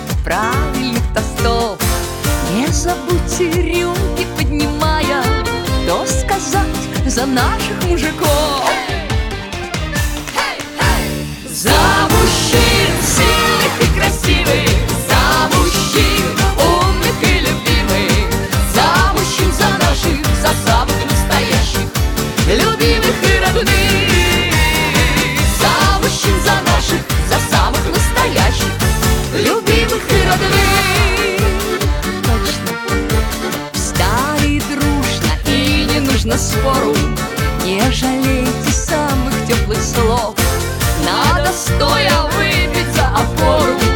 правильных тостов. Не забудьте рюмки поднимая, то сказать за наших мужиков. За мужчин сильных и красивых, за мужчин умных и любимых, за мужчин, за наших, за самых настоящих, любимых и родных. За мужчин, за наших, за самых настоящих, любимых и родных. Точно. Встали дружно и не нужно спору, не жалейте самых теплых слов. Надо стоя выпить за опору.